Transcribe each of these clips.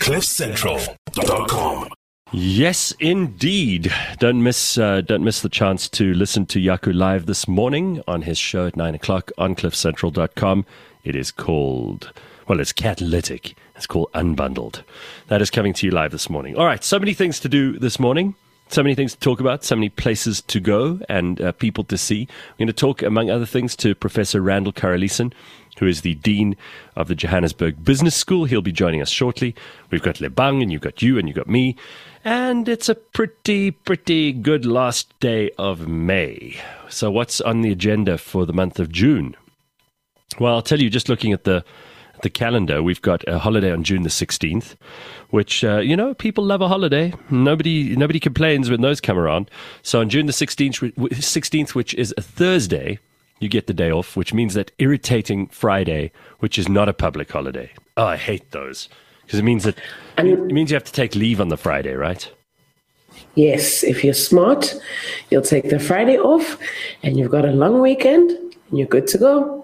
CliffCentral.com. Yes, indeed. Don't miss the chance to listen to Yaku live this morning on his show at 9 o'clock on CliffCentral.com. It is called, well, it's catalytic. It's called Unbundled. That is coming to you live this morning. All right, so many things to do this morning. So many things to talk about, so many places to go and people to see. We're going to talk, among other things, to Professor Randall Carolison, who is the Dean of the Johannesburg Business School. He'll be joining us shortly. We've got Lebang, and you've got you, and you've got me. And it's a pretty good last day of May. So what's on the agenda for the month of June? Well, I'll tell you, just looking at the calendar, we've got a holiday on June the 16th, which, people love a holiday. Nobody complains when those come around. So on June the 16th, which is a Thursday, you get the day off, which means that irritating Friday, which is not a public holiday. Oh, I hate those. Because it means you have to take leave on the Friday, right? Yes, if you're smart, you'll take the Friday off, and you've got a long weekend, and you're good to go.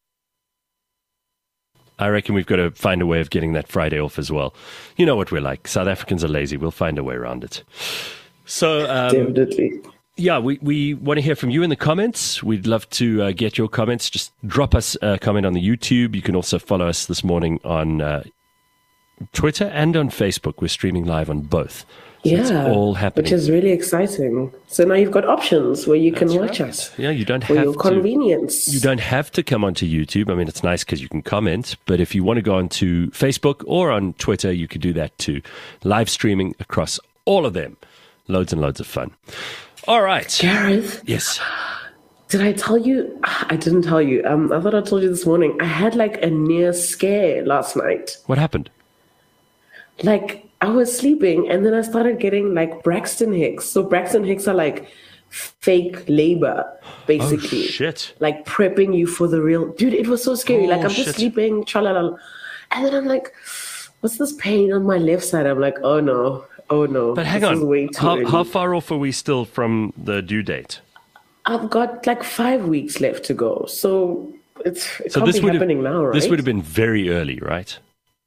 I reckon we've got to find a way of getting that Friday off as well. You know what we're like. South Africans are lazy. We'll find a way around it. So, definitely. Yeah, we want to hear from you in the comments. We'd love to get your comments. Just drop us a comment on the YouTube. You can also follow us this morning on Twitter and on Facebook. We're streaming live on both. So it's all happening, which is really exciting. So now you've got options where you can watch us. Yeah, you don't for have your convenience. You don't have to come onto YouTube. I mean, it's nice because you can comment. But if you want to go onto Facebook or on Twitter, you can do that too. Live streaming across all of them. Loads and loads of fun. All right, Gareth. Yes. Did I tell you? I didn't tell you. I thought I told you this morning. I had like a near scare last night. What happened? Like, I was sleeping and then I started getting like Braxton Hicks. So Braxton Hicks are like fake labor, basically. Oh, shit. Like prepping you for the real. Dude, it was so scary. Like, I'm just sleeping, tra-la-la. And then I'm like, what's this pain on my left side? I'm like, oh no. But hang on, how far off are we still from the due date? I've got like 5 weeks left to go. So it can't be happening now, right? This would have been very early, right?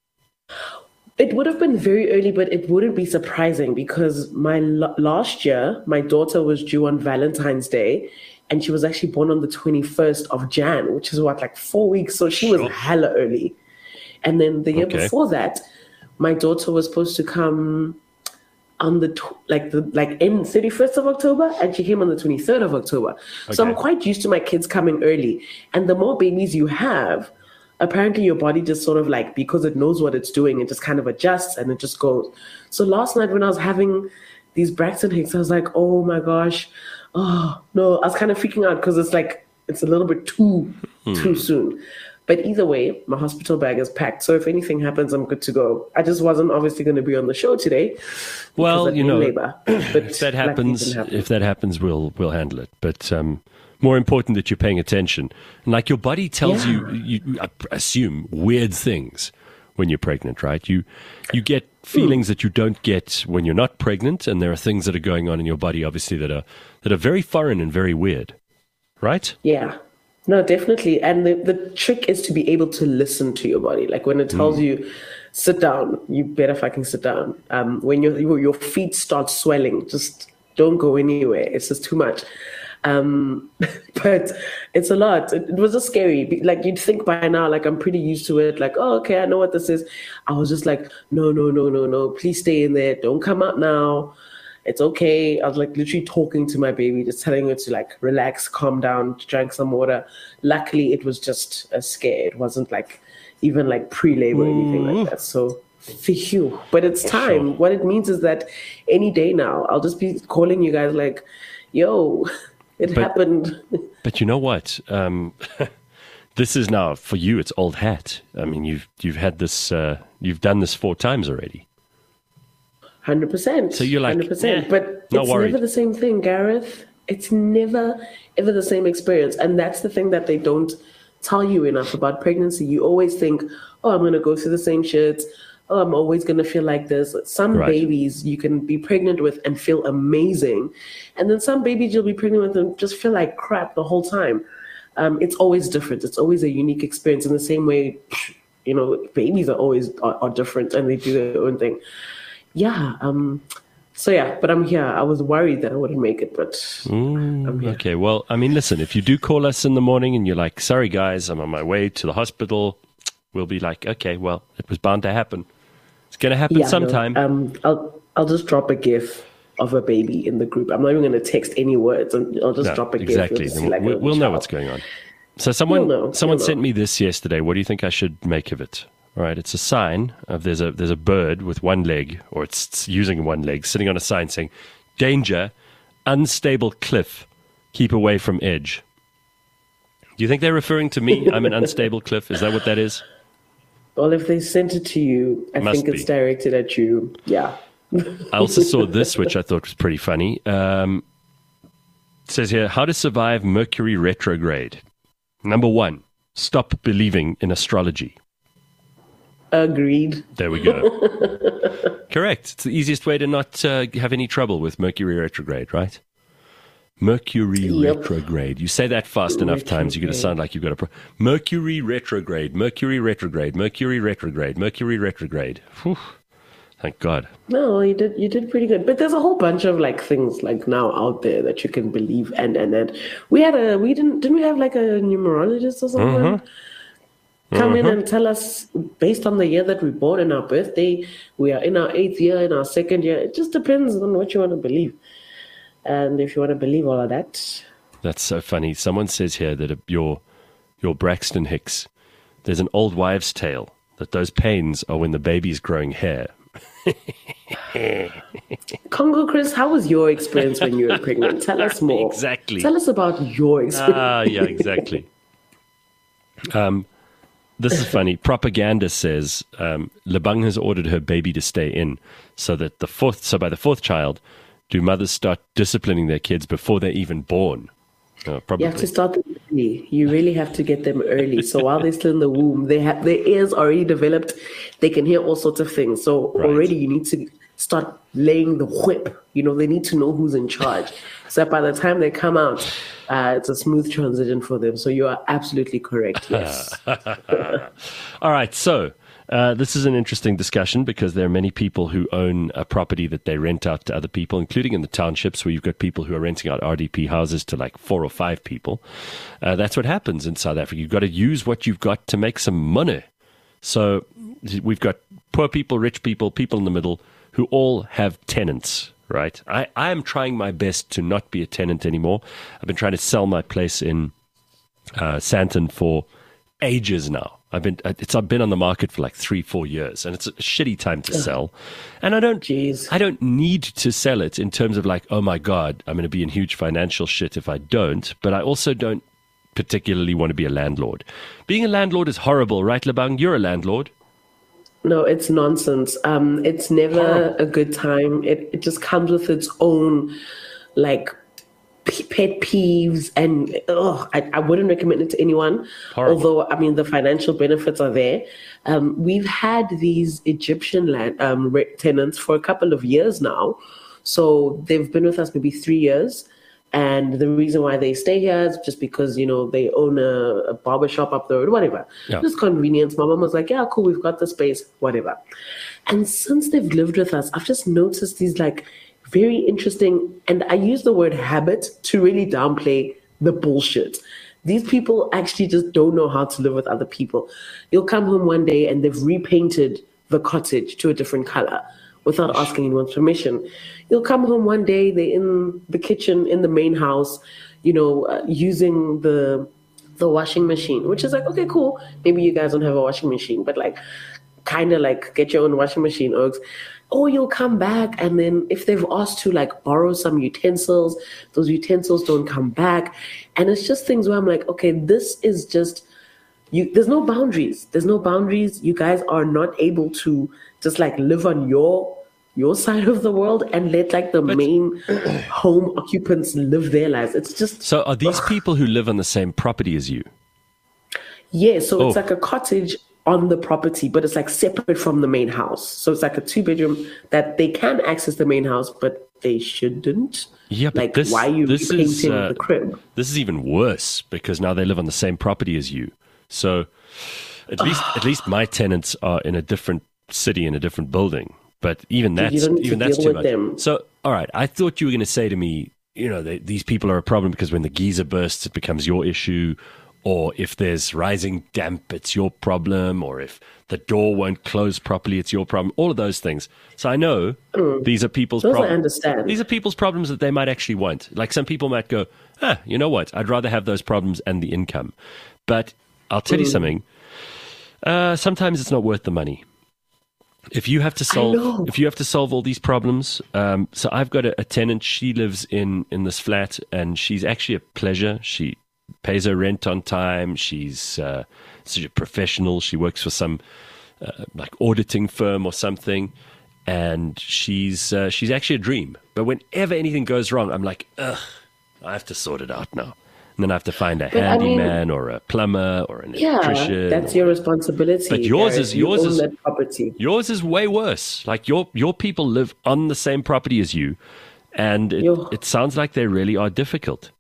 It would have been very early, but it wouldn't be surprising because last year, my daughter was due on Valentine's Day, and she was actually born on the 21st of Jan, which is like 4 weeks. So she was hella early. And then the year before that, my daughter was supposed to come on the end 31st of October, and she came on the 23rd of October. Okay. So I'm quite used to my kids coming early. And the more babies you have, apparently your body just sort of like, because it knows what it's doing, it just kind of adjusts and it just goes. So last night when I was having these Braxton Hicks, I was like, oh my gosh, oh no, I was kind of freaking out because it's like, it's a little bit too soon. But either way, my hospital bag is packed. So if anything happens, I'm good to go. I just wasn't obviously going to be on the show today. Well, labor. But if that happens, we'll handle it. But more important that you're paying attention. And like your body tells you, I assume, weird things when you're pregnant, right? You get feelings that you don't get when you're not pregnant, and there are things that are going on in your body, obviously, that are very foreign and very weird, right? Yeah. No, definitely. And the trick is to be able to listen to your body. Like when it tells you, sit down, you better fucking sit down. When your feet start swelling, just don't go anywhere. It's just too much. But it's a lot. It was just scary. Like you'd think by now, like I'm pretty used to it. Like, oh, okay, I know what this is. I was just like, no, please stay in there. Don't come out now. It's okay. I was like literally talking to my baby, just telling her to like relax, calm down, drank some water. Luckily, it was just a scare. It wasn't like even like pre-labor or anything like that. So phew. But it's time. Sure. What it means is that any day now, I'll just be calling you guys like, yo, it happened. But you know what? This is now for you. It's old hat. I mean, you've had this. You've done this 4 times already. 100%. So you're like, 100%. But it's never the same thing, Gareth. It's never, ever the same experience. And that's the thing that they don't tell you enough about pregnancy. You always think, oh, I'm going to go through the same shit. Oh, I'm always going to feel like this. Some babies you can be pregnant with and feel amazing. And then some babies you'll be pregnant with and just feel like crap the whole time. It's always different. It's always a unique experience in the same way, babies are different and they do their own thing. Yeah. So yeah, but I'm here. I was worried that I wouldn't make it, but I'm here. Okay, well, I mean, listen, if you do call us in the morning and you're like, sorry guys, I'm on my way to the hospital, we'll be like, okay, well, it was bound to happen. It's going to happen sometime. No, I'll just drop a gif of a baby in the group. I'm not even going to text any words. I'll just drop a gif. Exactly. We'll know what's going on. So someone sent me this yesterday. What do you think I should make of it? All right, it's a sign of there's a bird with one leg, or it's using one leg, sitting on a sign saying, "Danger, unstable cliff, keep away from edge." Do you think they're referring to me? I'm an unstable cliff. Is that what that is? Well, if they sent it to you, I think it's directed at you. Yeah. I also saw this, which I thought was pretty funny. It says here, how to survive Mercury retrograde. Number 1, stop believing in astrology. Agreed. There we go. Correct. It's the easiest way to not have any trouble with Mercury retrograde, right? Mercury retrograde. You say that fast enough times, you're going to sound like you've got a Mercury retrograde, Mercury retrograde, Mercury retrograde, Mercury retrograde. Whew. Thank God. No, you did pretty good. But there's a whole bunch of things now out there that you can believe and we didn't we have a numerologist or something? Come in and tell us, based on the year that we're born and our birthday, we are in our 8th year, in our 2nd year. It just depends on what you want to believe. And if you want to believe all of that. That's so funny. Someone says here that your Braxton Hicks, there's an old wives' tale that those pains are when the baby's growing hair. Congo Chris, how was your experience when you were pregnant? Tell us more. Exactly. Tell us about your experience. Yeah, exactly. This is funny. Propaganda says Lebang has ordered her baby to stay in so that by the 4th child, do mothers start disciplining their kids before they're even born? Probably. You have to start them early. You really have to get them early. So while they're still in the womb, they have their ears already developed. They can hear all sorts of things. So already you need to start laying the whip. They need to know who's in charge. So by the time they come out, it's a smooth transition for them. So you are absolutely correct. Yes. All right. So this is an interesting discussion because there are many people who own a property that they rent out to other people, including in the townships where you've got people who are renting out RDP houses to 4 or 5 people. That's what happens in South Africa. You've got to use what you've got to make some money. So we've got poor people, rich people, people in the middle who all have tenants. Right. I am trying my best to not be a tenant anymore. I've been trying to sell my place in Sandton for ages now. I've been on the market for 3-4 years, and it's a shitty time to sell. And I don't need to sell it in terms of oh my God, I'm going to be in huge financial shit if I don't. But I also don't particularly want to be a landlord. Being a landlord is horrible, right, Lebang? You're a landlord. No, it's nonsense. It's never a good time. It just comes with its own pet peeves, and I wouldn't recommend it to anyone. Horrible. Although the financial benefits are there. We've had these Egyptian tenants for a couple of years now, so they've been with us maybe 3 years. And the reason why they stay here is just because, they own a barber shop up the road, whatever. Yeah. Just convenience. My mom was like, yeah, cool, we've got the space, whatever. And since they've lived with us, I've just noticed these very interesting, and I use the word habit to really downplay the bullshit. These people actually just don't know how to live with other people. You'll come home one day and they've repainted the cottage to a different color without asking anyone's permission. You'll come home one day, they're in the kitchen in the main house, using the washing machine, which is okay, cool. Maybe you guys don't have a washing machine, but kind of get your own washing machine, Oaks. Or you'll come back, and then if they've asked to borrow some utensils, those utensils don't come back. And it's just things where I'm okay, this is just, there's no boundaries. There's no boundaries. You guys are not able to just live on your side of the world and let the main home occupants live their lives. It's just... So are these people who live on the same property as you? Yeah, so it's a cottage on the property, but it's separate from the main house. So it's a 2-bedroom that they can access the main house, but they shouldn't. Yeah, but why are you repainting the crib? This is even worse because now they live on the same property as you. So At least my tenants are in a different city, in a different building. But even You that's don't need to even that's deal too with much. them. So, all right, I thought you were going to say to me, these people are a problem because when the geyser bursts, it becomes your issue, or if there's rising damp, it's your problem, or if the door won't close properly, it's your problem. All of those things. So I know these are people's Those I problems. understand. These are people's problems that they might actually want. Like some people might go, you know what? I'd rather have those problems and the income. But I'll tell you something. Sometimes it's not worth the money. If you have to solve all these problems, so I've got a tenant. She lives in this flat, and she's actually a pleasure. She pays her rent on time. She's such a professional. She works for some like auditing firm or something, and she's actually a dream. But whenever anything goes wrong, I'm like, ugh, I have to sort it out now. And then I have to find a handyman or a plumber or an electrician. That's your responsibility. But You own that property. Yours is way worse. Like your people live on the same property as you, and it sounds like they really are difficult.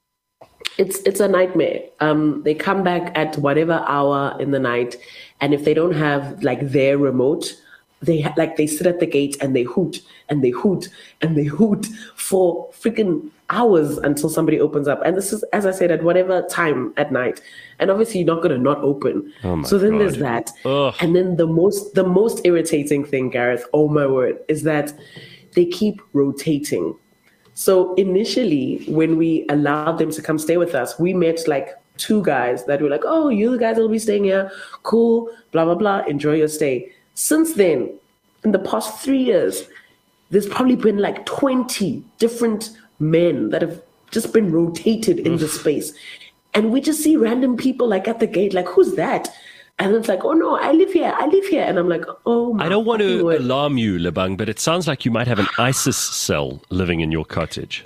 It's a nightmare. They come back at whatever hour in the night, and if they don't have like their remote, they sit at the gate and they hoot and they hoot and they hoot for freaking hours until somebody opens up. And this is, as I said, at whatever time at night. And obviously you're not going to not open. So then there's that. Ugh. And then the most irritating thing, Gareth, oh my word, is that they keep rotating. So initially, when we allowed them to come stay with us, we met like 2 guys that were like, oh, you guys will be staying here. Cool, blah, blah, blah. Enjoy your stay. Since then, in the past 3 years, there's probably been like 20 different men that have just been rotated in the space. And we just see random people like at the gate, like, who's that? And it's like, oh no, I live here. And I'm like, oh my I don't want to word. alarm you, Lebang, but it sounds like you might have an ISIS cell living in your cottage.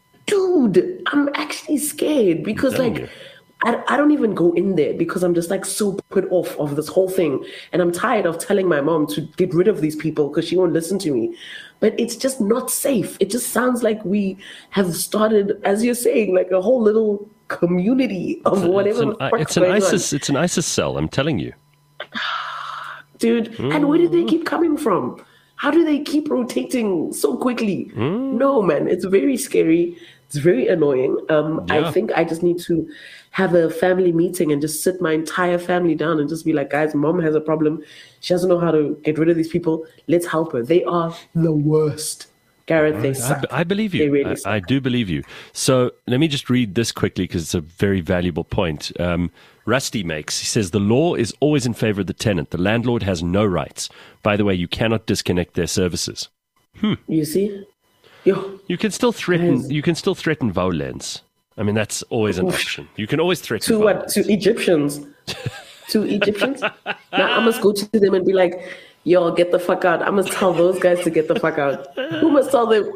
Dude, I'm actually scared because telling like you. I don't even go in there because I'm just like so put off of this whole thing. And I'm tired of telling my mom to get rid of these people because she won't listen to me. But it's just not safe. It just sounds like we have started, as you're saying, like a whole little community of whatever. It's an ISIS cell, I'm telling you. Dude, and where did they keep coming from? How do they keep rotating so quickly? No, man, it's very scary. It's very annoying. I think I just need to have a family meeting and just sit my entire family down and just be like, guys, mom has a problem. She doesn't know how to get rid of these people. Let's help her. They are the worst. Gareth, they suck. I believe you. They really suck. I do believe you. So let me just read this quickly because it's a very valuable point. Rusty he says, the law is always in favor of the tenant. The landlord has no rights. By the way, you cannot disconnect their services. You see? Yo, You can still threaten. Guys. You can still threaten violence. I mean, that's always an option. You can always threaten. to what? violence. To Egyptians? To Egyptians? Now I must go to them and be like, yo, get the fuck out. I must tell those guys to get the fuck out. Who must tell them?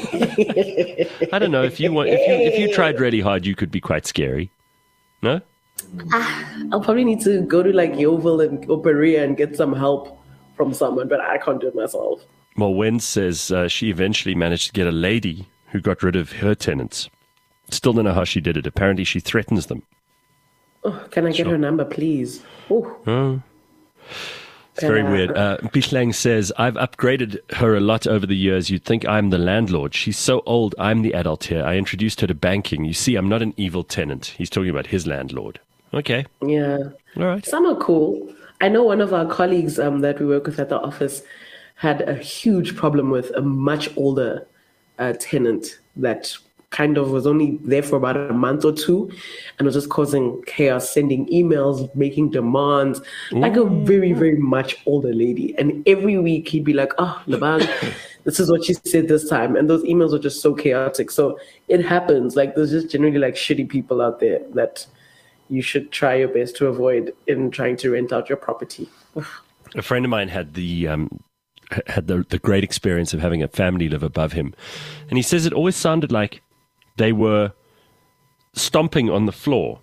I don't know if you want. If you tried really hard, you could be quite scary. No. I'll probably need to go to like Yeovil or Berea and get some help from someone, but I can't do it myself. Well, Wen says she eventually managed to get a lady who got rid of her tenants. Still don't know how she did it. Apparently, she threatens them. Oh, can I get her number, please? Oh. It's very weird. Bishlang says, I've upgraded her a lot over the years. You'd think I'm the landlord. She's so old, I'm the adult here. I introduced her to banking. You see, I'm not an evil tenant. He's talking about his landlord. Okay. Yeah. All right. Some are cool. I know one of our colleagues that we work with at the office had a huge problem with a much older tenant that kind of was only there for about a month or 2 and was just causing chaos, sending emails, making demands, like a very, very much older lady. And every week he'd be like, oh, Lebang, this is what she said this time. And those emails are just so chaotic. So it happens. Like there's just generally like shitty people out there that you should try your best to avoid in trying to rent out your property. A friend of mine had the great experience of having a family live above him. And he says it always sounded like they were stomping on the floor,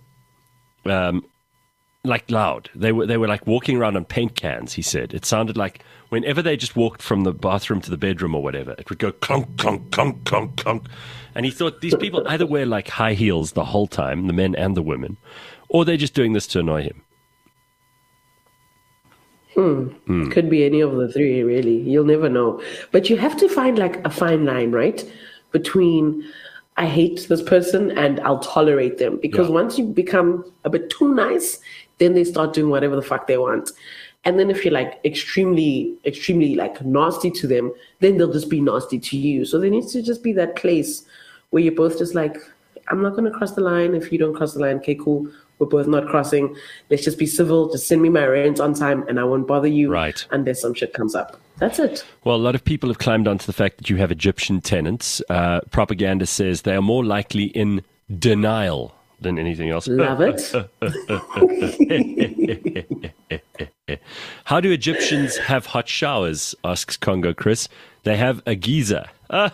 like loud. They were like walking around on paint cans, he said. It sounded like whenever they just walked from the bathroom to the bedroom or whatever, it would go clunk, clunk, clunk, clunk, clunk. And he thought these people either wear like high heels the whole time, the men and the women, or they're just doing this to annoy him. Could be any of the three, really. You'll never know. But you have to find like a fine line, right? Between I hate this person and I'll tolerate them. Because once you become a bit too nice, then they start doing whatever the fuck they want. And then if you're like extremely, extremely like nasty to them, then they'll just be nasty to you. So there needs to just be that place where you're both just like, I'm not going to cross the line. If you don't cross the line, okay, cool. We're both not crossing. Let's just be civil. Just send me my rent on time and I won't bother you unless some shit comes up. That's it. Well, a lot of people have climbed onto the fact that you have Egyptian tenants. Propaganda says they are more likely in denial than anything else. Love it. How do Egyptians have hot showers? Asks Congo Chris. They have a geyser. You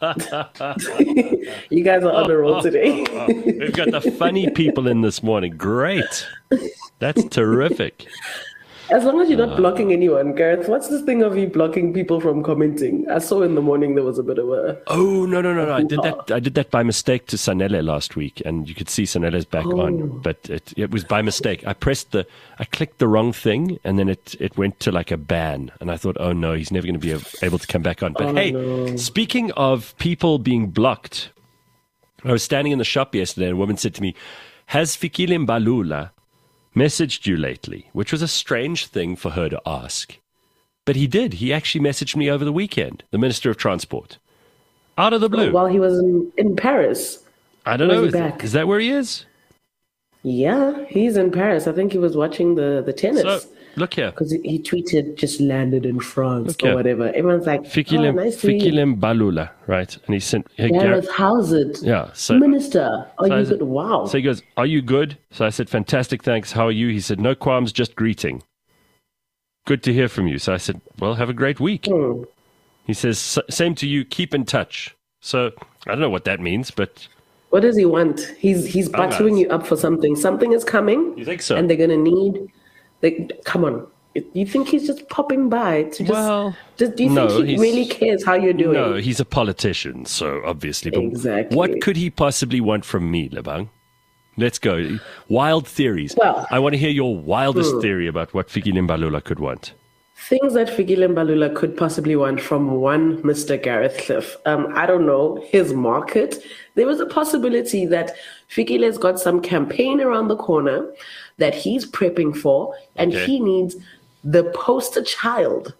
guys are on the roll today. We've got the funny people in this morning. Great. That's terrific. As long as you're not blocking anyone, Gareth, what's this thing of you blocking people from commenting? I saw in the morning there was a bit of a... Oh, no. I did that by mistake to Sanele last week, and you could see Sanele's back on, but it was by mistake. I clicked the wrong thing, and then it went to like a ban, and I thought, oh no, he's never going to be able to come back on. But speaking of people being blocked, I was standing in the shop yesterday, and a woman said to me, has Fikile Mbalula messaged you lately? Which was a strange thing for her to ask. But he did. He actually messaged me over the weekend, the Minister of Transport. Out of the blue. While he was in Paris. I don't know. Is that where he is? Yeah, he's in Paris. I think he was watching the tennis. So, look here. Because he tweeted, just landed in France or whatever. Everyone's like, Fikile Mbalula, right? And he sent... Hey, Gareth, how's it? Yeah. Minister, are you good? Wow. So he goes, are you good? So I said, fantastic, thanks. How are you? He said, no qualms, just greeting. Good to hear from you. So I said, well, have a great week. He says, same to you, keep in touch. So I don't know what that means, but... What does he want? He's buttering you up for something. Something is coming. You think so? And they're going to need... come on. You think he's just popping by to just... Well, do you think he really cares how you're doing? No, he's a politician, so obviously. But exactly. What could he possibly want from me, Lebang? Let's go. Wild theories. Well, I want to hear your wildest theory about what Fikile Mbalula could want. Things that Fikile Mbalula could possibly want from one Mr. Gareth Cliff. I don't know, his market. There was a possibility that Fikile's got some campaign around the corner that he's prepping for, and he needs the poster child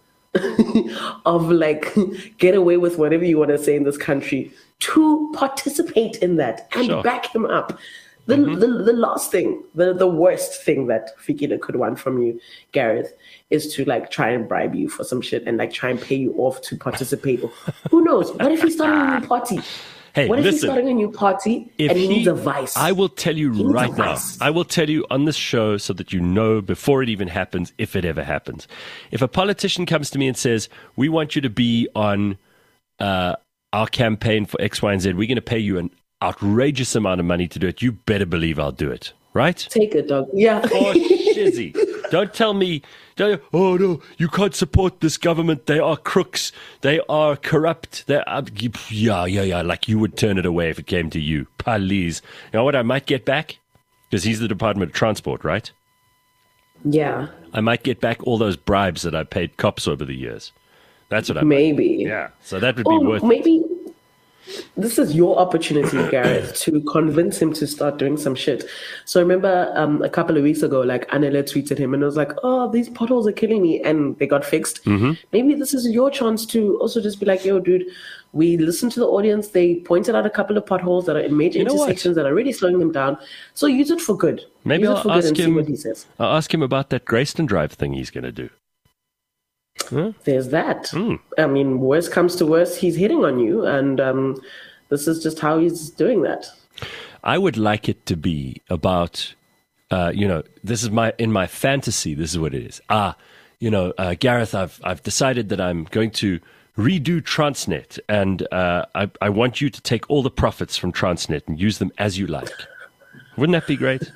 of like get away with whatever you want to say in this country to participate in that and back him up. The last thing, the worst thing that Fikile could want from you, Gareth, is to like try and bribe you for some shit and like try and pay you off to participate. Who knows? What if he's starting a new party? Hey, what if listen, he's starting a new party and he needs a vice? I will tell you right now. I will tell you on this show so that you know before it even happens, if it ever happens. If a politician comes to me and says, we want you to be on our campaign for X, Y, and Z, we're going to pay you an outrageous amount of money to do it, you better believe I'll do it. Right? Take it, dog. Yeah. Oh, shizzy. Don't tell me, oh no, you can't support this government. They are crooks. They are corrupt. They are, yeah. Like you would turn it away if it came to you. Please. You know what I might get back? Because he's the Department of Transport, right? Yeah. I might get back all those bribes that I paid cops over the years. That's what I Maybe. Yeah. So that would be worth maybe. This is your opportunity, Gareth, to convince him to start doing some shit. So I remember a couple of weeks ago, like Anela tweeted him and was like, oh, these potholes are killing me. And they got fixed. Maybe this is your chance to also just be like, yo, dude, we listened to the audience. They pointed out a couple of potholes that are in major intersections that are really slowing them down. So use it for good. Maybe use I'll ask him, see what he says. I'll ask him about that Grayston Drive thing he's going to do. Huh? There's that. I mean, worst comes to worst, he's hitting on you, and this is just how he's doing that. I would like it to be about, this is in my fantasy, this is what it is. Gareth, I've decided that I'm going to redo Transnet, and I want you to take all the profits from Transnet and use them as you like. Wouldn't that be great?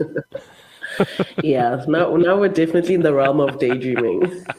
Yeah, now we're definitely in the realm of daydreaming.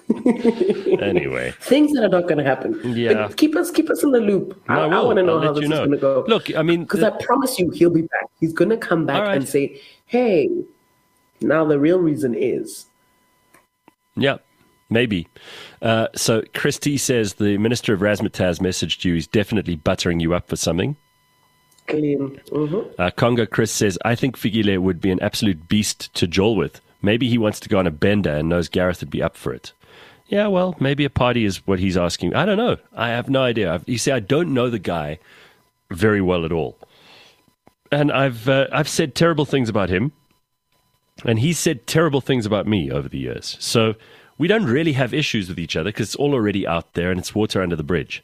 Anyway, things that are not going to happen. Yeah, but keep us in the loop. I want to know how this is going to go. Look, I mean, because I promise you, he'll be back. He's going to come back and say, "Hey, now the real reason is." Yeah, Maybe. So Christy says the Minister of Razzmatazz messaged you. He's definitely buttering you up for something. Clean. Mm-hmm. Congo Chris says, I think Fikile would be an absolute beast to jowl with. Maybe he wants to go on a bender and knows Gareth would be up for it. Yeah, well, maybe a party is what he's asking. I don't know. I have no idea. You see, I don't know the guy very well at all. And I've said terrible things about him. And he's said terrible things about me over the years. So we don't really have issues with each other because it's all already out there and it's water under the bridge.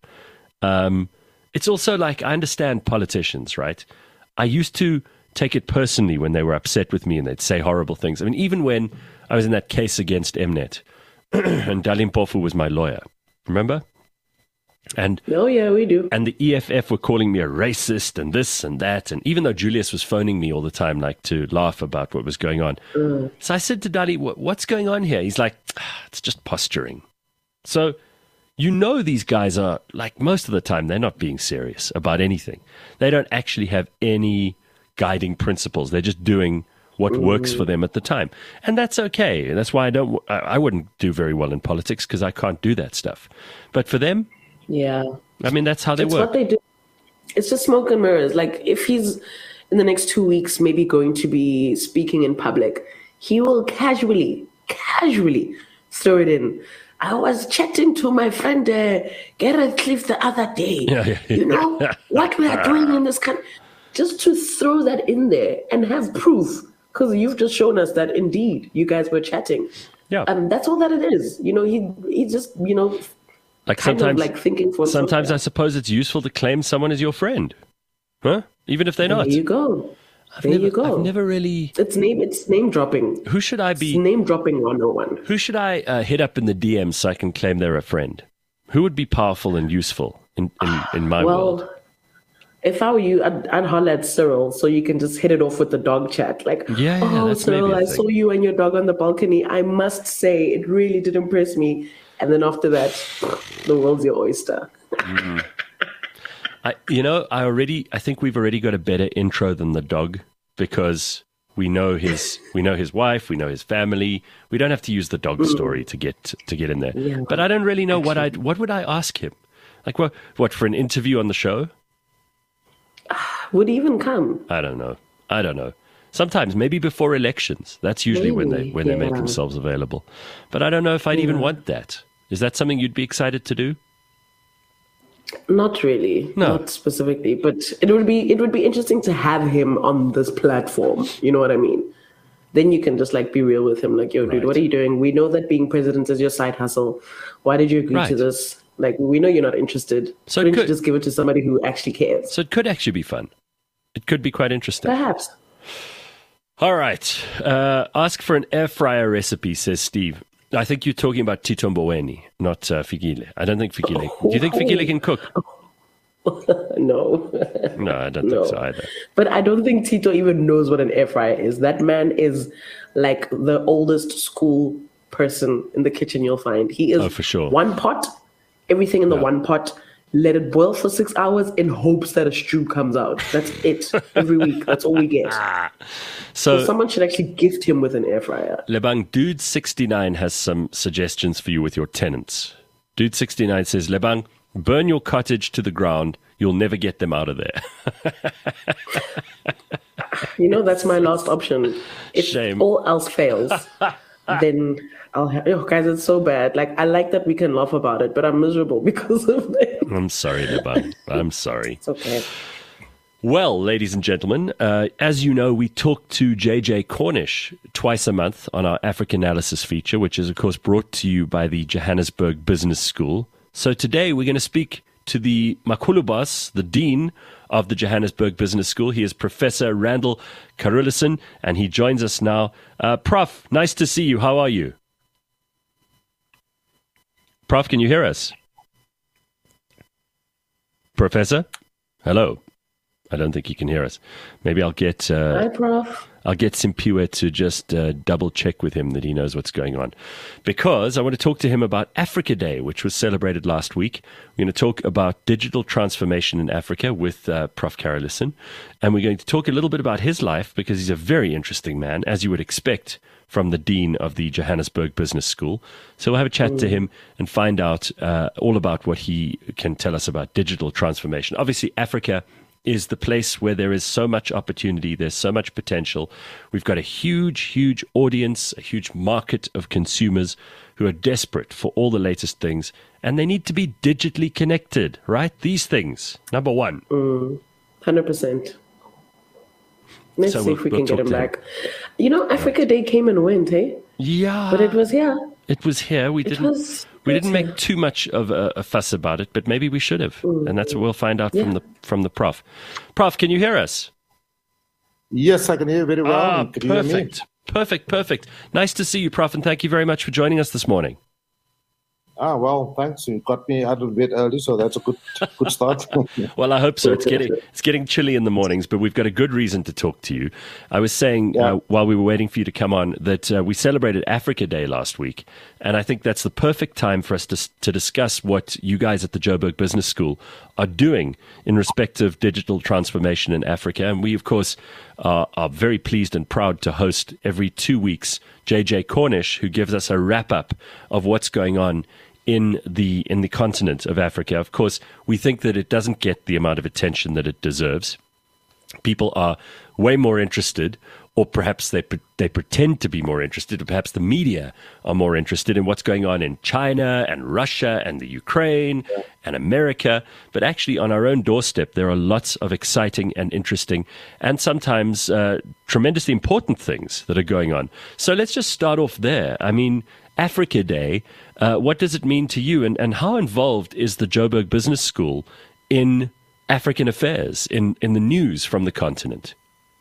It's also like, I understand politicians, right? I used to take it personally when they were upset with me and they'd say horrible things. I mean, even when I was in that case against Mnet and Dalimpofu was my lawyer, remember? And oh, yeah, we do. And the EFF were calling me a racist and this and that. And even though Julius was phoning me all the time, like to laugh about what was going on. So I said to Dali, what's going on here? He's like, it's just posturing. So, you know, these guys are, like, most of the time, they're not being serious about anything. They don't actually have any guiding principles. They're just doing what works for them at the time. And that's okay. And that's why I wouldn't do very well in politics because I can't do that stuff. But for them, yeah. I mean, that's how they it's work. What they do. It's just smoke and mirrors. Like, if he's in the next 2 weeks maybe going to be speaking in public, he will casually throw it in. I was chatting to my friend Gareth Cliff the other day. You know what we are doing in this country. Just to throw that in there and have proof, because you've just shown us that indeed you guys were chatting. Yeah. That's all that it is. You know, he just, you know, like kind sometimes, of like thinking for sometimes something. I suppose it's useful to claim someone as your friend, huh? Even if they're not. There you go. I've never really. It's name dropping. Who should I be? It's name dropping 101. Who should I hit up in the DMs so I can claim they're a friend? Who would be powerful and useful in my world? Well, if I were you, I'd holler at Cyril so you can just hit it off with the dog chat. Like, that's Cyril, maybe a I thing. saw you and your dog on the balcony. I must say, it really did impress me. And then after that, the world's your oyster. I think we've already got a better intro than the dog because we know his wife, we know his family. We don't have to use the dog story to get in there. Yeah. But I don't really know what would I ask him? Like what for an interview on the show? Would he even come? I don't know. Sometimes, maybe before elections. That's usually when they make themselves available. But I don't know if I'd even want that. Is that something you'd be excited to do? Not really. No. Not specifically. But it would be interesting to have him on this platform. You know what I mean? Then you can just like be real with him. Like, yo, dude, Right. what are you doing? We know that being president is your side hustle. Why did you agree Right. to this? Like, we know you're not interested. So Why don't could- you just give it to somebody who actually cares? So it could actually be fun. It could be quite interesting. Perhaps. All right. Ask for an air fryer recipe, says Steve. I think you're talking about Tito Mboweni, not Fikile. I don't think Fikile. Do you think Fikile can cook? No. No, I don't No. think so either. But I don't think Tito even knows what an air fryer is. That man is like the oldest school person in the kitchen you'll find. He is Oh, for sure. one pot, everything in the one pot, let it boil for 6 hours in hopes that a stew comes out. That's it. Every week. That's all we get. So So, someone should actually gift him with an air fryer. Lebang, Dude69 has some suggestions for you with your tenants. Dude69 says, Lebang, burn your cottage to the ground. You'll never get them out of there. You know, that's my last option. If Shame. all else fails, then I'll have... Oh, guys, it's so bad. Like, I like that we can laugh about it, but I'm miserable because of it. I'm sorry, Lebang. I'm sorry. It's okay. Well, ladies and gentlemen, as you know, we talk to JJ Cornish twice a month on our African Analysis feature, which is, of course, brought to you by the Johannesburg Business School. So today we're going to speak to the Makhulu boss, the dean of the Johannesburg Business School. He is Professor Randall Carulison, and he joins us now. Prof, nice to see you. How are you? Prof, can you hear us? Professor? Hello. I don't think he can hear us. Maybe I'll get Hi, Prof. Simpiwe to just double check with him that he knows what's going on. Because I want to talk to him about Africa Day, which was celebrated last week. We're going to talk about digital transformation in Africa with Prof. Carolison. And we're going to talk a little bit about his life because he's a very interesting man, as you would expect from the Dean of the Johannesburg Business School. So we'll have a chat to him and find out all about what he can tell us about digital transformation. Obviously, Africa is the place where there is so much opportunity, there's so much potential. We've got a huge audience, a huge market of consumers who are desperate for all the latest things, and they need to be digitally connected, right? These things, number one. 100%. Let's see if we can get him back. Him. Africa Day came and went, eh? Yeah. But it was here. It was here. We didn't make too much of a fuss about it, but maybe we should have. And that's what we'll find out from the Prof. Prof, can you hear us? Yes, I can hear you very well. Can you hear me? Perfect. Nice to see you, Prof, and thank you very much for joining us this morning. Well, thanks. You got me out of bed early, so that's a good start. Well, I hope so. It's getting chilly in the mornings, but we've got a good reason to talk to you. I was saying while we were waiting for you to come on that we celebrated Africa Day last week, and I think that's the perfect time for us to discuss what you guys at the Joburg Business School are doing in respect of digital transformation in Africa. And we, of course, are very pleased and proud to host every 2 weeks JJ Cornish, who gives us a wrap-up of what's going on in the continent of Africa. Of course, we think that it doesn't get the amount of attention that it deserves. People are way more interested, or perhaps they pretend to be more interested, or perhaps the media are more interested in what's going on in China and Russia and the Ukraine and America. But actually, on our own doorstep, there are lots of exciting and interesting and sometimes tremendously important things that are going on. So let's just start off there. I mean, Africa Day, what does it mean to you? And how involved is the Joburg Business School in African affairs, in the news from the continent?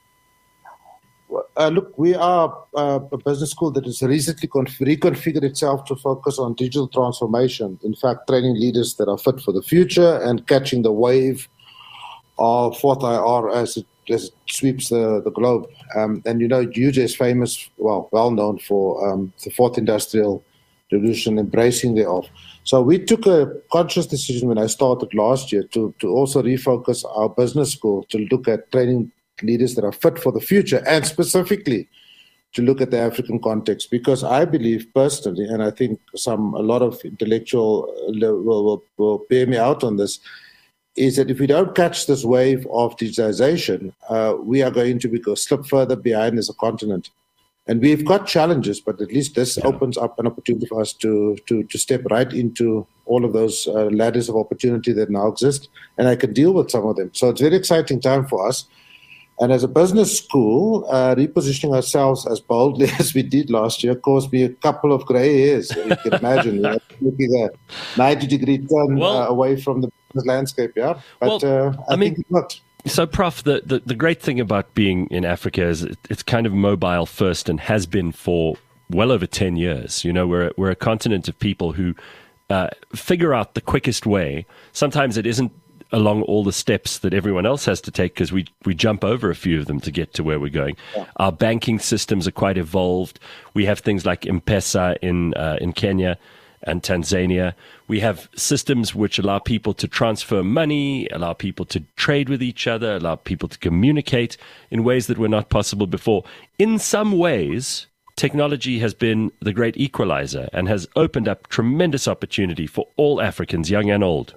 Look, we are a business school that has recently reconfigured itself to focus on digital transformation. In fact, training leaders that are fit for the future and catching the wave of 4th IR as it sweeps the globe. And UJ is famous, well known for the 4th Industrial Revolution, embracing thereof. So we took a conscious decision when I started last year to also refocus our business school to look at training leaders that are fit for the future, and specifically to look at the African context, because I believe personally, and I think a lot of intellectual will bear me out on this, is that if we don't catch this wave of digitization, we are going to slip further behind as a continent. And we've got challenges, but at least this opens up an opportunity for us to step right into all of those ladders of opportunity that now exist, and I can deal with some of them. So it's a very exciting time for us. And as a business school, repositioning ourselves as boldly as we did last year caused me a couple of gray hairs. You can imagine, looking a 90-degree turn away from the business landscape, yeah? But I think it's not. So, Prof, the great thing about being in Africa is it's kind of mobile first and has been for well over 10 years. We're a continent of people who figure out the quickest way. Sometimes it isn't along all the steps that everyone else has to take, because we jump over a few of them to get to where we're going. Yeah. Our banking systems are quite evolved. We have things like M-Pesa in Kenya and Tanzania. We have systems which allow people to transfer money, allow people to trade with each other, allow people to communicate in ways that were not possible before. In some ways, technology has been the great equalizer and has opened up tremendous opportunity for all Africans, young and old.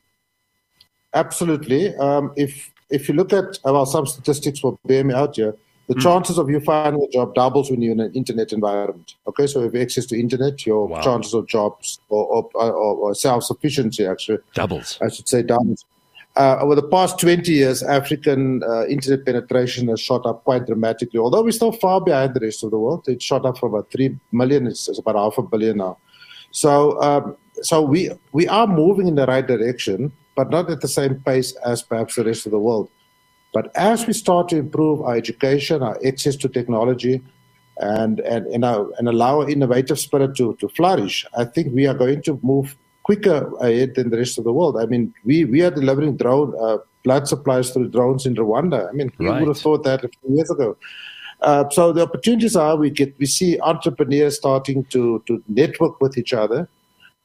Absolutely. If you look at some statistics will bear me out here, the chances of you finding a job doubles when you're in an internet environment. Okay, so if you have access to internet, your chances of jobs or self-sufficiency actually doubles. I should say doubles. Over the past 20 years, African internet penetration has shot up quite dramatically. Although we're still far behind the rest of the world, it shot up from about 3 million. It's about 500 million now. So we are moving in the right direction, but not at the same pace as perhaps the rest of the world. But as we start to improve our education, our access to technology, and allow our innovative spirit to flourish, I think we are going to move quicker ahead than the rest of the world. I mean, we are delivering blood supplies through drones in Rwanda. I mean, who would have thought that a few years ago? So the opportunities are we see entrepreneurs starting to network with each other,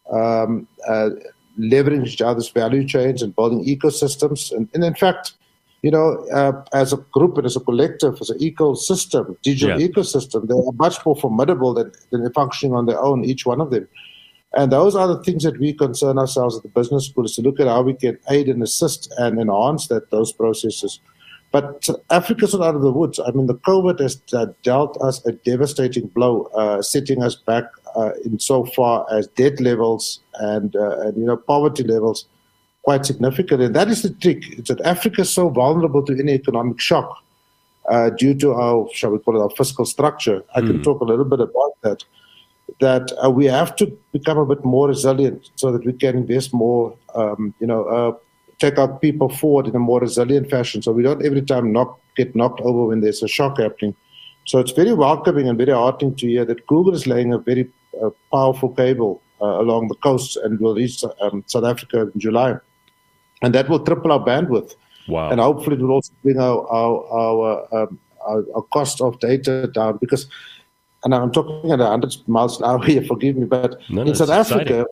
leveraging each other's value chains and building ecosystems. And in fact, as a group and as a collective, as an ecosystem, digital ecosystem, they are much more formidable than functioning on their own, each one of them. And those are the things that we concern ourselves at the business school, is to look at how we can aid and assist and enhance those processes. But Africa's not out of the woods. I mean, the COVID has dealt us a devastating blow, setting us back in so far as debt levels and poverty levels quite significant. And that is the trick. It's that Africa is so vulnerable to any economic shock due to our, shall we call it, our fiscal structure. I can talk a little bit about that we have to become a bit more resilient so that we can invest more, take our people forward in a more resilient fashion, so we don't every time get knocked over when there's a shock happening. So it's very welcoming and very heartening to hear that Google is laying a very powerful cable along the coast and will reach South Africa in July. And that will triple our bandwidth. Wow. And hopefully it will also bring our cost of data down, because, and I'm talking at 100 miles an hour here, forgive me, but in South Africa,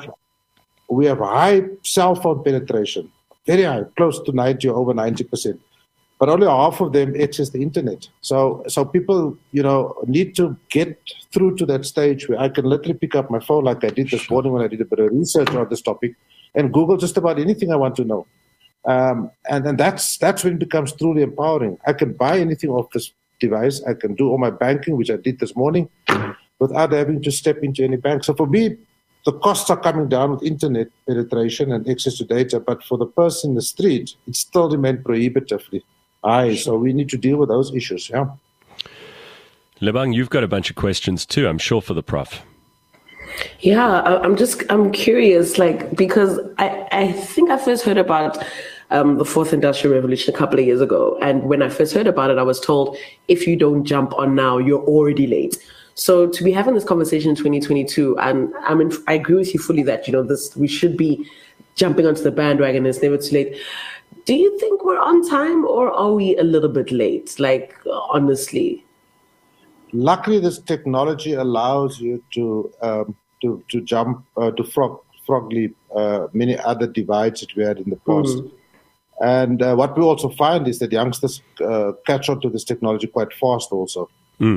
we have high cell phone penetration, very high, close to 90 or over 90%. But only half of them access the internet. So people, need to get through to that stage where I can literally pick up my phone like I did this morning when I did a bit of research on this topic and Google just about anything I want to know. And then that's when it becomes truly empowering. I can buy anything off this device. I can do all my banking, which I did this morning, without having to step into any bank. So for me, the costs are coming down with internet penetration and access to data, but for the person in the street, it still remains prohibitively high. So we need to deal with those issues. Yeah. Lebang, you've got a bunch of questions too, I'm sure, for the Prof. Yeah, I'm curious, because I think I first heard about the fourth industrial revolution a couple of years ago. And when I first heard about it, I was told, if you don't jump on now, you're already late. So to be having this conversation in 2022, and I agree with you fully that, we should be jumping onto the bandwagon. It's never too late. Do you think we're on time, or are we a little bit late? Honestly. Luckily, this technology allows you to jump to frog leap many other divides that we had in the past. And what we also find is that youngsters catch on to this technology quite fast also.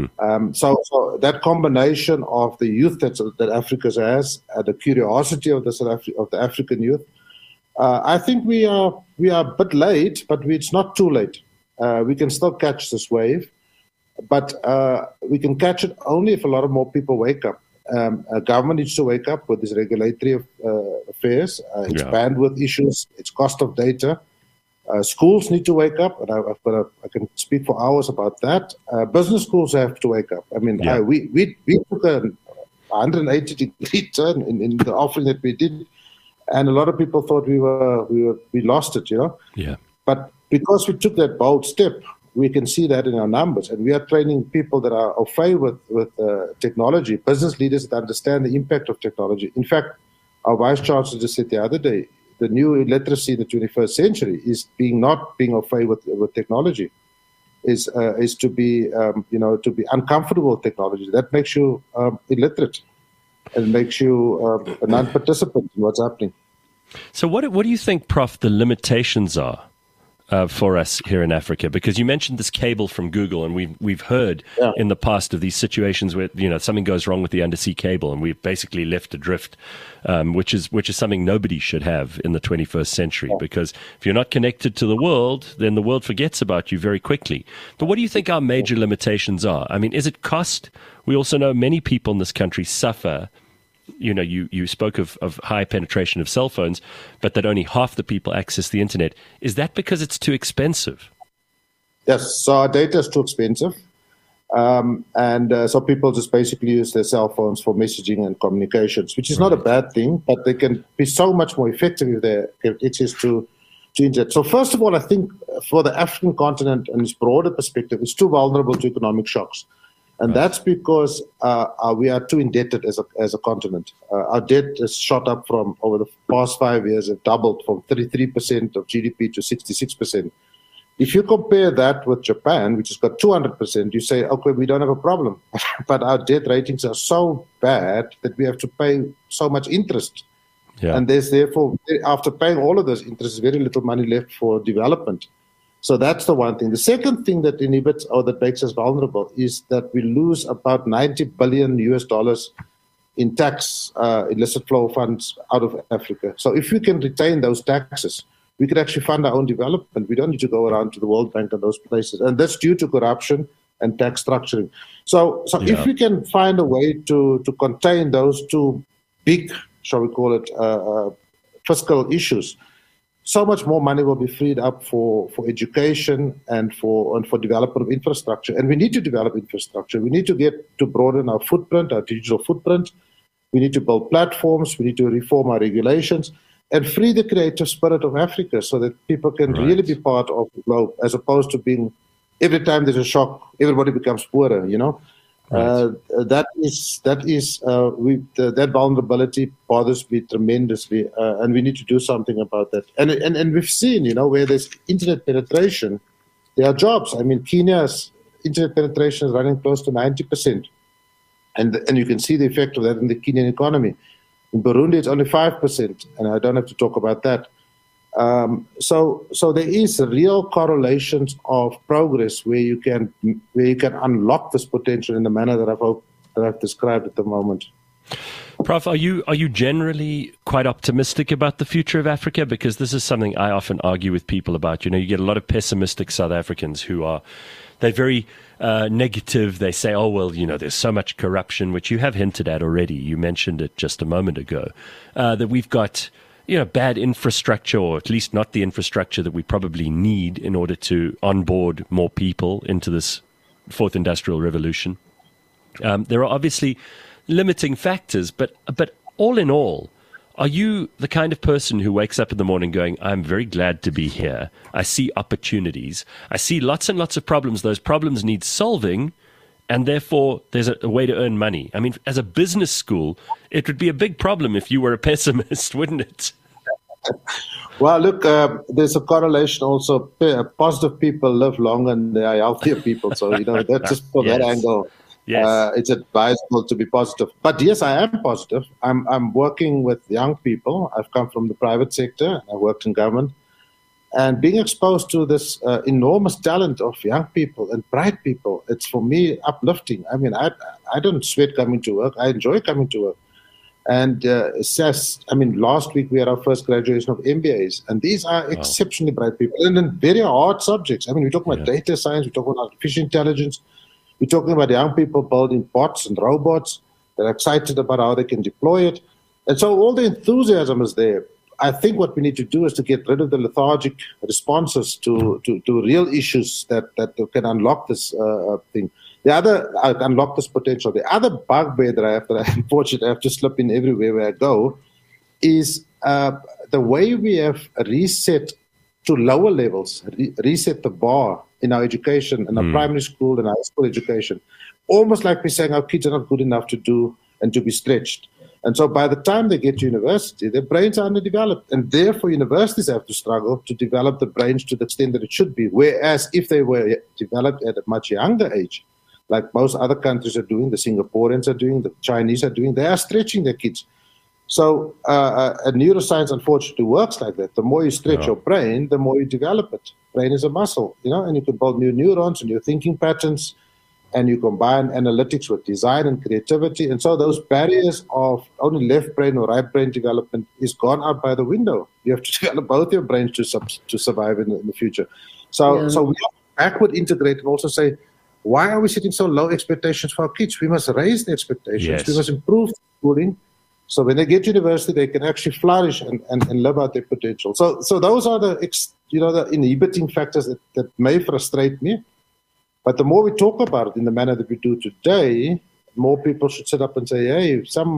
So that combination of the youth that Africa has, the curiosity of the African youth, I think we are a bit late, but it's not too late. We can still catch this wave, but we can catch it only if a lot of more people wake up. Government needs to wake up with these regulatory affairs, its bandwidth issues, its cost of data. Schools need to wake up, and I can speak for hours about that. Business schools have to wake up. I mean, we took a 180-degree turn in the offering that we did, and a lot of people thought we lost it, Yeah. But because we took that bold step, we can see that in our numbers, and we are training people that are au fait with technology, business leaders that understand the impact of technology. In fact, our vice chancellor just said the other day, the new illiteracy in the 21st century is not being au fait with technology, is to be uncomfortable with technology. That makes you illiterate, and makes you a non-participant in what's happening. So what do you think, Prof, the limitations are for us here in Africa? Because you mentioned this cable from Google, and we've heard in the past of these situations where something goes wrong with the undersea cable, and we've basically left adrift, which is something nobody should have in the 21st century. Because if you're not connected to the world, then the world forgets about you very quickly. But what do you think our major limitations are? I mean, is it cost? We also know many people in this country suffer. You spoke of high penetration of cell phones, but that only half the people access the internet. Is that because it's too expensive? Yes, so our data is too expensive. So people just basically use their cell phones for messaging and communications, which is not a bad thing, but they can be so much more effective if they have access to internet. So first of all, I think for the African continent and its broader perspective, it's too vulnerable to economic shocks. And that's because we are too indebted as a continent. Our debt has shot up from, over the past 5 years, it doubled from 33% of GDP to 66%. If you compare that with Japan, which has got 200%, you say, okay, we don't have a problem. But our debt ratings are so bad that we have to pay so much interest. Yeah. And there's therefore, after paying all of those interest, very little money left for development. So that's the one thing. The second thing that inhibits or that makes us vulnerable is that we lose about $90 billion in tax illicit flow funds out of Africa. So if we can retain those taxes, we could actually fund our own development. We don't need to go around to the World Bank and those places. And that's due to corruption and tax structuring. So if we can find a way to contain those two big, shall we call it, fiscal issues, so much more money will be freed up for education and for development of infrastructure. And we need to develop infrastructure. We need to get to broaden our footprint, our digital footprint. We need to build platforms. We need to reform our regulations and free the creative spirit of Africa so that people can really be part of the globe, as opposed to being, every time there's a shock, everybody becomes poorer, you know. That vulnerability bothers me tremendously, and we need to do something about that. And we've seen, you know, where there's internet penetration, there are jobs. I mean, Kenya's internet penetration is running close to 90%, and you can see the effect of that in the Kenyan economy. In Burundi, it's only 5%, and I don't have to talk about that. So there is real correlations of progress where you can unlock this potential in the manner that I've described at the moment. Prof, are you generally quite optimistic about the future of Africa? Because this is something I often argue with people about. You know, you get a lot of pessimistic South Africans they're very negative. They say, oh, well, you know, there's so much corruption, which you have hinted at already. You mentioned it just a moment ago, that we've got, you know, bad infrastructure, or at least not the infrastructure that we probably need in order to onboard more people into this fourth industrial revolution. There are obviously limiting factors, but all in all, are you the kind of person who wakes up in the morning going, I'm very glad to be here. I see opportunities. I see lots and lots of problems. Those problems need solving, and therefore there's a way to earn money. I mean, as a business school, it would be a big problem if you were a pessimist, wouldn't it? Well, look, there's a correlation also. Positive people live longer and they are healthier people. So, you know, that's just from that angle. Yes. It's advisable to be positive. But yes, I am positive. I'm working with young people. I've come from the private sector. I worked in government. And being exposed to this enormous talent of young people and bright people, it's for me uplifting. I mean, I don't sweat coming to work. I enjoy coming to work. And last week we had our first graduation of MBAs. And these are exceptionally bright people. And in very hard subjects. I mean, we're talking about data science. We're talking about artificial intelligence. We're talking about young people building bots and robots. They're excited about how they can deploy it. And so all the enthusiasm is there. I think what we need to do is to get rid of the lethargic responses to real issues that can unlock this thing. Unlock this potential. The other bugbear that I unfortunately have to slip in everywhere where I go is the way we have reset to lower levels, reset the bar in our education, in our primary school and our high school education. Almost like we're saying our kids are not good enough to do and to be stretched. And so by the time they get to university, their brains are underdeveloped. And therefore, universities have to struggle to develop the brains to the extent that it should be. Whereas if they were developed at a much younger age, like most other countries are doing, the Singaporeans are doing, the Chinese are doing, they are stretching their kids. So neuroscience, unfortunately, works like that. The more you stretch your brain, the more you develop it. Brain is a muscle, you know, and you can build new neurons and new thinking patterns, and you combine analytics with design and creativity. And so those barriers of only left brain or right brain development is gone out by the window. You have to develop both your brains to survive in the future. So we have to backward integrate and also say, why are we setting so low expectations for our kids? We must raise the expectations. Yes. We must improve the schooling. So when they get to university, they can actually flourish and live out their potential. So those are the inhibiting factors that may frustrate me. But the more we talk about it in the manner that we do today, more people should sit up and say, hey,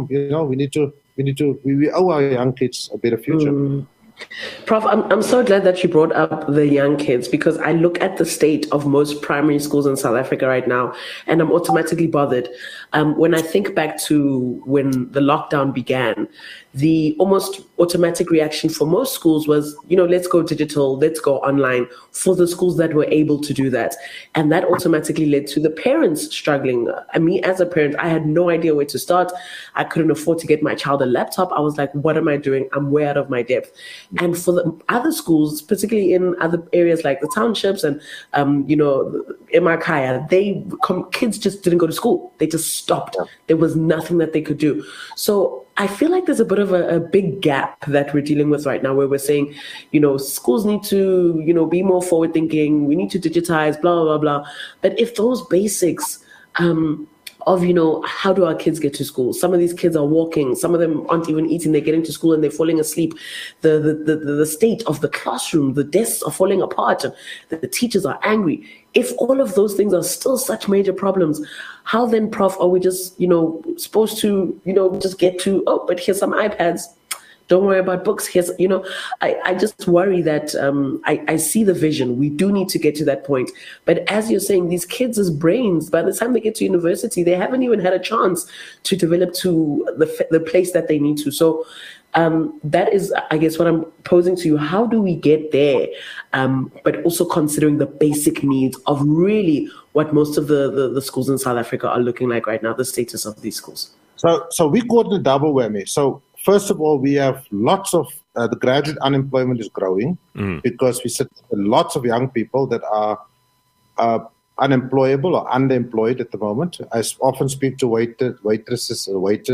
we owe our young kids a better future. Prof, I'm so glad that you brought up the young kids, because I look at the state of most primary schools in South Africa right now, and I'm automatically bothered. When I think back to when the lockdown began, the almost automatic reaction for most schools was, let's go digital, let's go online, for the schools that were able to do that. And that automatically led to the parents struggling. Me as a parent, I had no idea where to start. I couldn't afford to get my child a laptop. I was like, what am I doing? I'm way out of my depth. And for the other schools, particularly in other areas like the townships and, Emakaya, kids just didn't go to school. They just stopped. There was nothing that they could do. So I feel like there's a bit of a big gap that we're dealing with right now, where we're saying, schools need to, be more forward thinking. We need to digitize, blah, blah, blah. But if those basics of, how do our kids get to school? Some of these kids are walking. Some of them aren't even eating. They're getting to school and they're falling asleep. The state of the classroom, the desks are falling apart. And the teachers are angry. If all of those things are still such major problems, how then, Prof, are we just, supposed to, just get to, but here's some iPads. Don't worry about books. Here's, I just worry that I see the vision. We do need to get to that point. But as you're saying, these kids' brains, by the time they get to university, they haven't even had a chance to develop to the place that they need to. So that is, I guess, what I'm posing to you. How do we get there? But also considering the basic needs of really what most of the schools in South Africa are looking like right now, the status of these schools. So we caught the double whammy. So first of all, we have lots of the graduate unemployment is growing because we sit with lots of young people that are unemployable or underemployed at the moment. I often speak to waitresses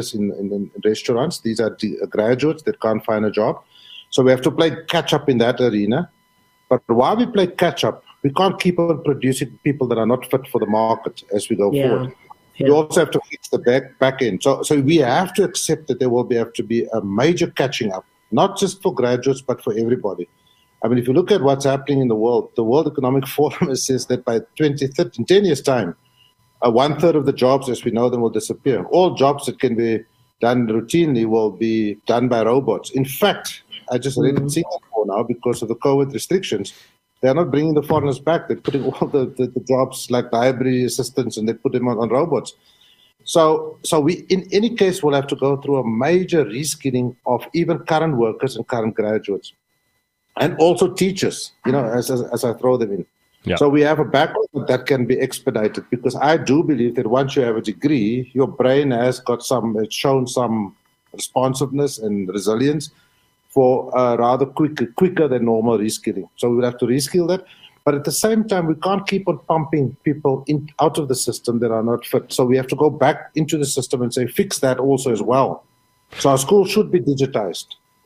in restaurants. These are graduates that can't find a job. So we have to play catch up in that arena. But while we play catch up, we can't keep on producing people that are not fit for the market as we go forward. Yeah. We also have to fix the back end. So we have to accept that there will have to be a major catching up, not just for graduates, but for everybody. I mean, if you look at what's happening in the World Economic Forum says that by 2030, in 10 years' time, 1/3 of the jobs as we know them will disappear. All jobs that can be done routinely will be done by robots. In fact, I just read in Singapore now, because of the COVID restrictions, they're not bringing the foreigners back. They're putting all the jobs like library assistants, and they put them on robots. So we, in any case, will have to go through a major reskilling of even current workers and current graduates. And also teachers, as I throw them in. Yeah. So we have a backlog that can be expedited, because I do believe that once you have a degree, your brain has shown some responsiveness and resilience for rather quicker than normal reskilling. So we'll have to reskill that. But at the same time, we can't keep on pumping people out of the system that are not fit. So we have to go back into the system and say, fix that also as well. So our schools should be digitized.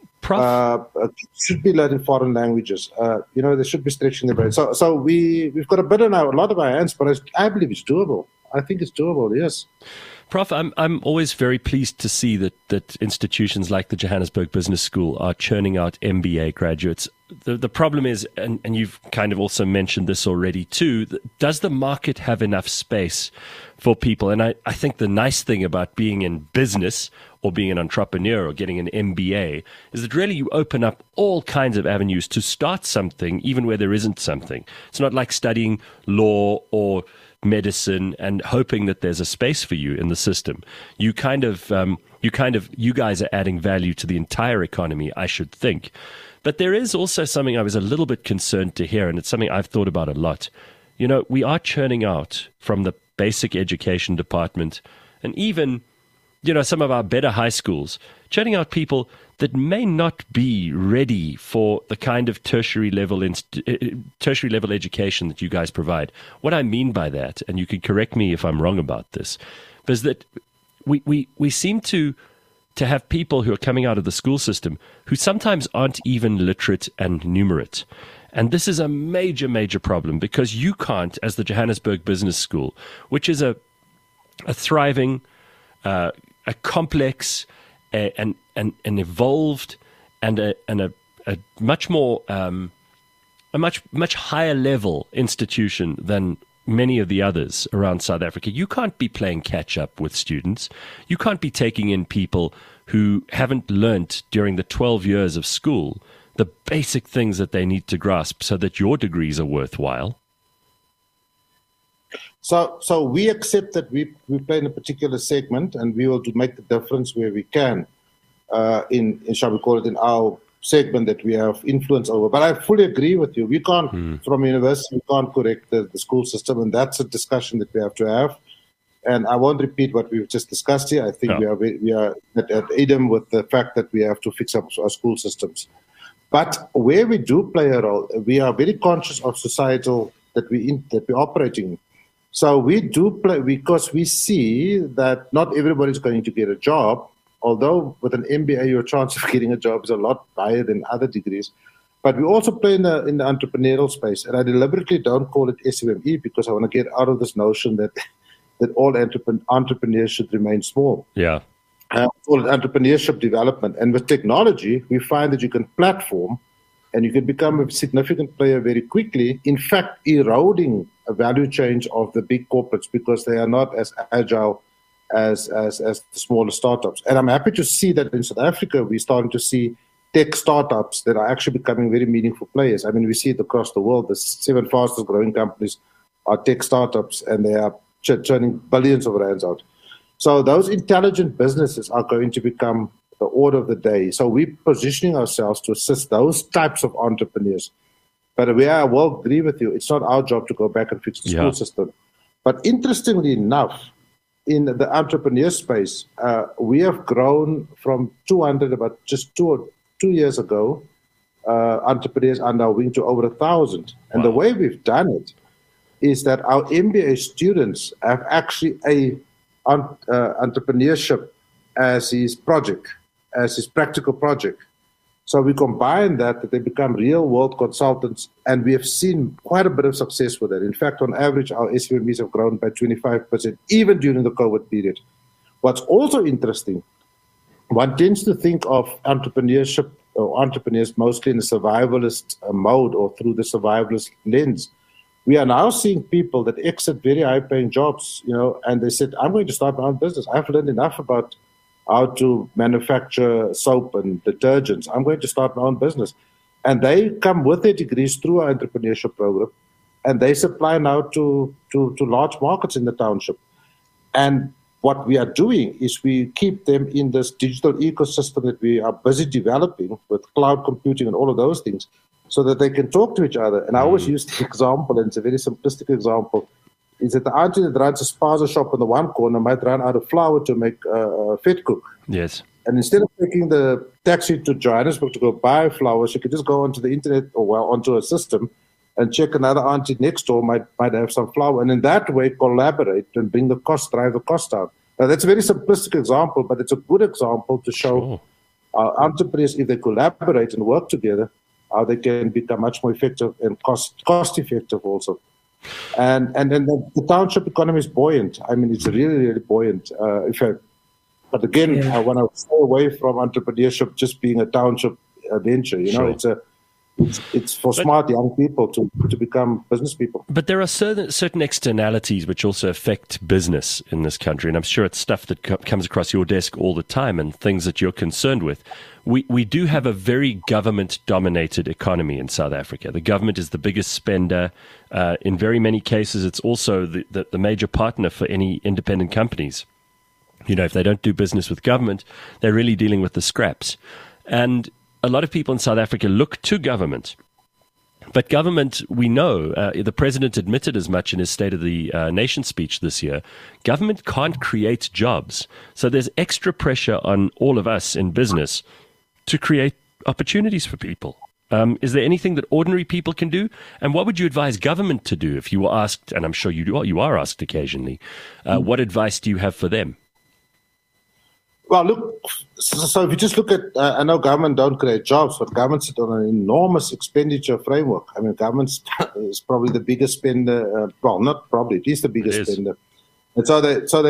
Should be learning foreign languages. They should be stretching their brain. So we've got a lot of our hands, but I believe it's doable. I think it's doable, yes. Prof, I'm always very pleased to see that institutions like the Johannesburg Business School are churning out MBA graduates. The problem is, and you've kind of also mentioned this already too, does the market have enough space for people? And I think the nice thing about being in business or being an entrepreneur or getting an MBA is that really you open up all kinds of avenues to start something, even where there isn't something. It's not like studying law or medicine and hoping that there's a space for you in the system. You guys are adding value to the entire economy, I should think. But there is also something I was a little bit concerned to hear, and it's something I've thought about a lot. We are churning out from the basic education department, and even some of our better high schools, churning out people that may not be ready for the kind of tertiary level education that you guys provide. What I mean by that, and you can correct me if I'm wrong about this, is that we seem to have people who are coming out of the school system who sometimes aren't even literate and numerate. And this is a major, major problem, because you can't, as the Johannesburg Business School, which is a thriving, a complex, an evolved, and a much more a much higher level institution than many of the others around South Africa. You can't be playing catch up with students. You can't be taking in people who haven't learnt during the 12 years of school the basic things that they need to grasp so that your degrees are worthwhile. So we accept that we play in a particular segment, and we will make the difference where we can. shall we call it, in our segment that we have influence over. But I fully agree with you. We can't, from university, we can't correct the school system, and that's a discussion that we have to have. And I won't repeat what we've just discussed here. I think we are at idem with the fact that we have to fix up our school systems. But where we do play a role, we are very conscious of societal that we're operating in. So we do play, because we see that not everybody is going to get a job, although with an MBA your chance of getting a job is a lot higher than other degrees. But we also play in the entrepreneurial space. And I deliberately don't call it SMME because I want to get out of this notion that all entrepreneurs should remain small. Yeah. Call it entrepreneurship development. And with technology, we find that you can platform and you can become a significant player very quickly, in fact, eroding a value chain of the big corporates because they are not as agile as the smaller startups. And I'm happy to see that in South Africa, we're starting to see tech startups that are actually becoming very meaningful players. I mean, we see it across the world. The 7 fastest growing companies are tech startups, and they are churning billions of rands out. So those intelligent businesses are going to become the order of the day. So we're positioning ourselves to assist those types of entrepreneurs. But where I will agree with you, it's not our job to go back and fix the school system. But interestingly enough, in the entrepreneur space, we have grown from 200 about just 2 years ago. Entrepreneurs are now wing to over 1,000. And the way we've done it is that our MBA students have actually entrepreneurship as his project, as his practical project. So we combine that they become real-world consultants, and we have seen quite a bit of success with that. In fact, on average, our SMEs have grown by 25%, even during the COVID period. What's also interesting, one tends to think of entrepreneurship or entrepreneurs mostly in a survivalist mode or through the survivalist lens. We are now seeing people that exit very high-paying jobs, and they said, I'm going to start my own business. I've learned enough about how to manufacture soap and detergents. I'm going to start my own business. And they come with their degrees through our entrepreneurship program, and they supply now to large markets in the township. And what we are doing is we keep them in this digital ecosystem that we are busy developing with cloud computing and all of those things, so that they can talk to each other. And I always use the example, and it's a very simplistic example, is that the auntie that runs a spaza shop in the one corner might run out of flour to make vet cook. Yes. And instead of taking the taxi to Johannesburg to go buy flour, she could just go onto the internet or onto a system and check another auntie next door might have some flour. And in that way, collaborate and drive the cost down. Now, that's a very simplistic example, but it's a good example to show entrepreneurs, if they collaborate and work together, how they can become much more effective and cost effective also. And then the township economy is buoyant. I mean, it's really, really buoyant. But again, I want to stay away from entrepreneurship just being a township venture. It's for smart young people to become business people. But there are certain externalities which also affect business in this country, and I'm sure it's stuff that comes across your desk all the time and things that you're concerned with. We do have a very government-dominated economy in South Africa. The government is the biggest spender. In very many cases, it's also the major partner for any independent companies. If they don't do business with government, they're really dealing with the scraps. And a lot of people in South Africa look to government. But government, we know, the president admitted as much in his State of the Nation speech this year, government can't create jobs. So there's extra pressure on all of us in business to create opportunities for people. Is there anything that ordinary people can do? And what would you advise government to do if you were asked, and I'm sure you are asked occasionally, what advice do you have for them? Well, look, so if you just look at, I know government don't create jobs, but government sit on an enormous expenditure framework. I mean, government is probably the biggest spender. Well, not probably, it is the biggest spender. And so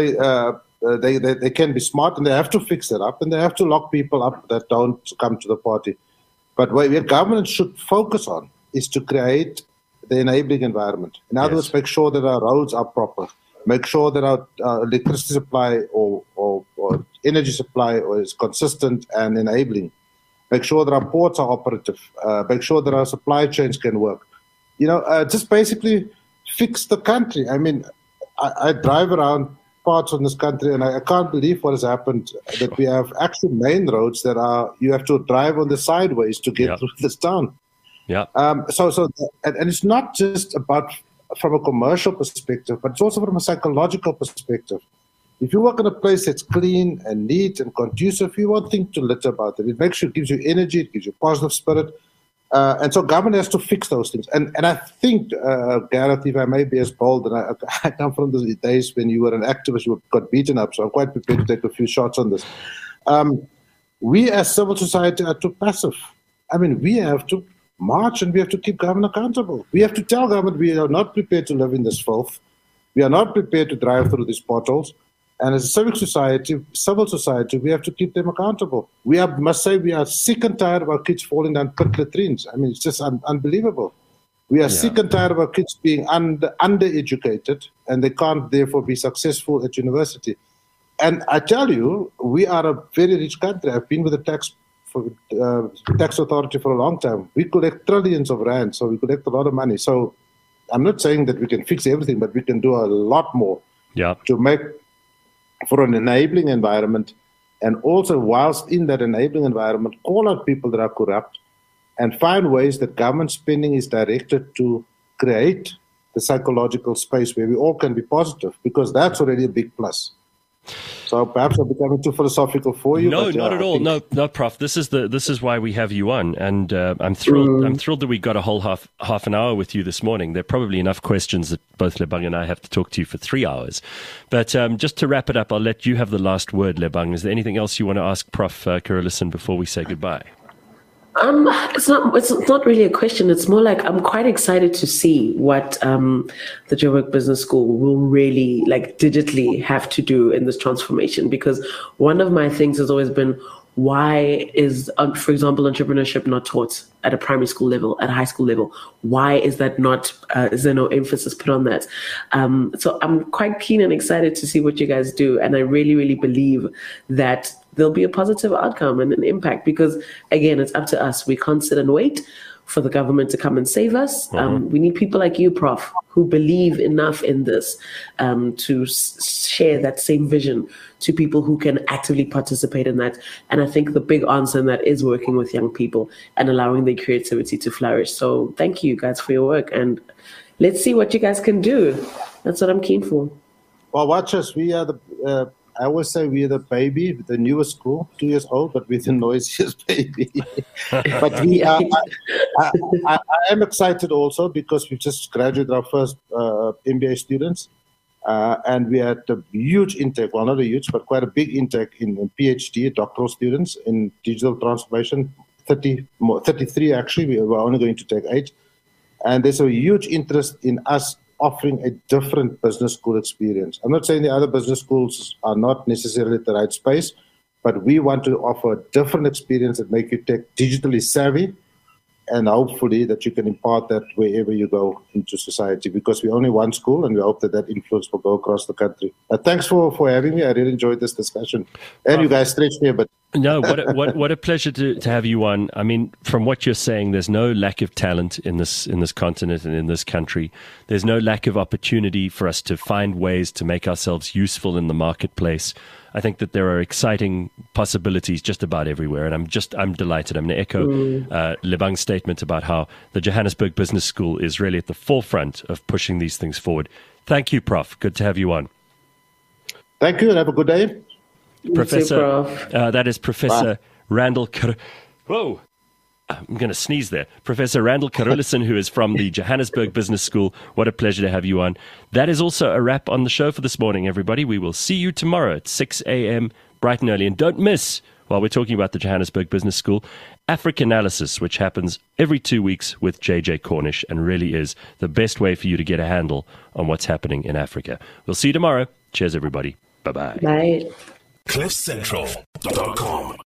they can be smart, and they have to fix that up, and they have to lock people up that don't come to the party. But what government should focus on is to create the enabling environment. In other words, make sure that our roads are proper. Make sure that our electricity supply or energy supply is consistent and enabling. Make sure that our ports are operative. Make sure that our supply chains can work. Just basically fix the country. I mean, I drive around parts of this country, and I can't believe what has happened, that we have actual main roads that you have to drive on the sideways to get through this town. Yeah. And it's not just about from a commercial perspective, but it's also from a psychological perspective. If you work in a place that's clean and neat and conducive, you won't think to litter about it. It gives you energy, it gives you positive spirit. And so government has to fix those things. And I think, Gareth, if I may be as bold, and I come from the days when you were an activist, you got beaten up, so I'm quite prepared to take a few shots on this. We as civil society are too passive. I mean, we have to march and we have to keep government accountable. We have to tell government we are not prepared to live in this filth. We are not prepared to drive through these potholes. And as a civil society, we have to keep them accountable. We must say we are sick and tired of our kids falling down pit latrines. I mean, it's just unbelievable. We are sick and tired of our kids being undereducated, and they can't therefore be successful at university. And I tell you, we are a very rich country. I've been with the tax authority for a long time. We collect trillions of rands, so we collect a lot of money. So I'm not saying that we can fix everything, but we can do a lot more to make for an enabling environment, and also whilst in that enabling environment, call out people that are corrupt and find ways that government spending is directed to create the psychological space where we all can be positive, because that's already a big plus. So perhaps I'm becoming too philosophical for you. No, not at all. No, Prof. This is why we have you on, and I'm thrilled. I'm thrilled that we got a whole half an hour with you this morning. There are probably enough questions that both Lebang and I have to talk to you for 3 hours. But just to wrap it up, I'll let you have the last word, Lebang. Is there anything else you want to ask Prof. Carolison before we say goodbye? It's not really a question. It's more like I'm quite excited to see what the Joburg Business School will really digitally have to do in this transformation. Because one of my things has always been, why is, for example, entrepreneurship not taught at a primary school level, at a high school level? Why is that not? Is there no emphasis put on that? So I'm quite keen and excited to see what you guys do, and I really, really believe that there'll be a positive outcome and an impact, because again, it's up to us. We can't sit and wait for the government to come and save us. We need people like you, Prof, who believe enough in this to share that same vision to people who can actively participate in that. And I think the big answer in that is working with young people and allowing their creativity to flourish. So thank you guys for your work, and let's see what you guys can do. That's what I'm keen for. Well, watch us. We are I always say we're the baby, the newest school, 2 years old, but we're the noisiest baby. But I am excited also because we've just graduated our first MBA students, and we had a huge intake, well, not a huge, but quite a big intake in PhD, doctoral students in digital transformation, 33 actually. We were only going to take 8. And there's a huge interest in us offering a different business school experience. I'm not saying the other business schools are not necessarily the right space, but we want to offer a different experience that make you digitally savvy, and hopefully that you can impart that wherever you go into society, because we're only one school and we hope that influence will go across the country. Thanks for having me. I really enjoyed this discussion. And you guys stretched me a bit. No, what a pleasure to have you on. I mean, from what you're saying, there's no lack of talent in this continent and in this country. There's no lack of opportunity for us to find ways to make ourselves useful in the marketplace. I think that there are exciting possibilities just about everywhere, and I'm delighted. I'm going to echo Lebang's statement about how the Johannesburg Business School is really at the forefront of pushing these things forward. Thank you, Prof. Good to have you on. Thank you, and have a good day. Professor, that is Professor Randall. Whoa, I'm going to sneeze there. Professor Randall Carolison, who is from the Johannesburg Business School. What a pleasure to have you on. That is also a wrap on the show for this morning, everybody. We will see you tomorrow at 6 a.m. bright and early. And don't miss, while we're talking about the Johannesburg Business School, Africanalysis, which happens every 2 weeks with JJ Cornish, and really is the best way for you to get a handle on what's happening in Africa. We'll see you tomorrow. Cheers, everybody. Bye-bye. Bye. CliffCentral.com